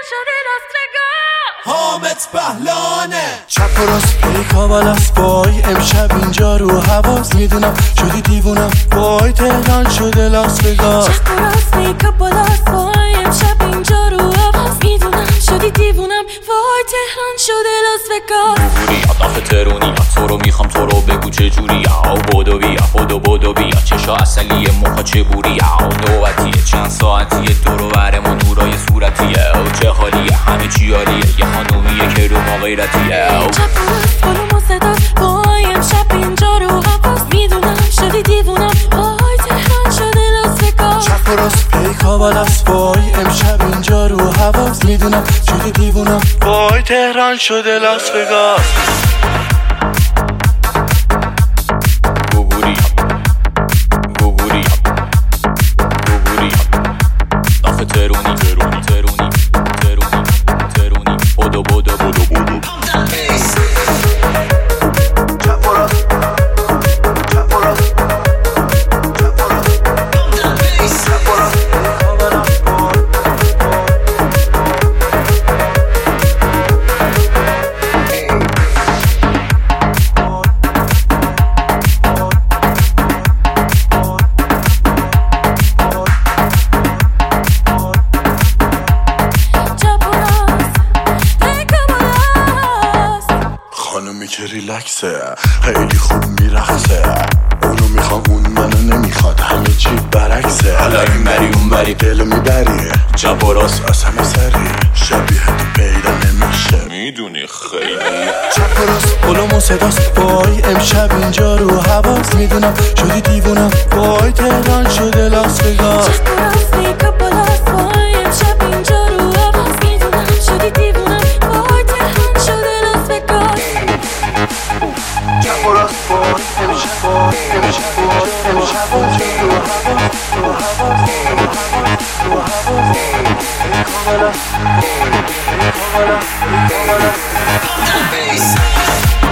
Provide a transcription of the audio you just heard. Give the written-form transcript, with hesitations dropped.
شده لاس حامد بهلانه چپ و راست پیکا و لاس وای امشب اینجا رو حواس میدونم شدی دیوونم وای تهران شده لاس وگاس چپ و راست پیکا و لاس وای امشب اینجا رو حواس میدونم شدی دیوونم وای تهران شده لاس وگاس بوری اطاف ترونی تو رو میخوام تو رو بگو چجوری او بودو بیا بودو بیا چشا اصلیه موها چه بوری او نوبتیه چند ساعتیه دورو برمون نورای صورتیه او چه حالیه همه چی عالیه یه خانومیه که رو ما غیرتیه چپ و راست بالو صداست وای امشب اینجا رو حواس میدونم شدی دیوونم وای تهران شده لاس وگاس چپ و راست پیکا و لاس وای امشب اینجا رو حواس میدونم شدی دیوونم وای تهران شده لاس وگاس خانومی که ریلکسه خیلی خوب میرقصه اونو میخوام اون منو نمیخواد همه چی برعکسه حالا این بری اون بری دلو میبری جب و راست از همه سری شبیه تو پیدا نمیشه میدونی خیلی چپ و راست قلوم و صداست وای امشب اینجا رو حواس میدونم شدی دیوونم وای تهران شده لاس وگاس چپ و راست پیکا و لاس وای امشب اینجا رو حواس میدونم شدی دیوونم وای تهران شده لاس وگاس چپ و راست وای امشب Bass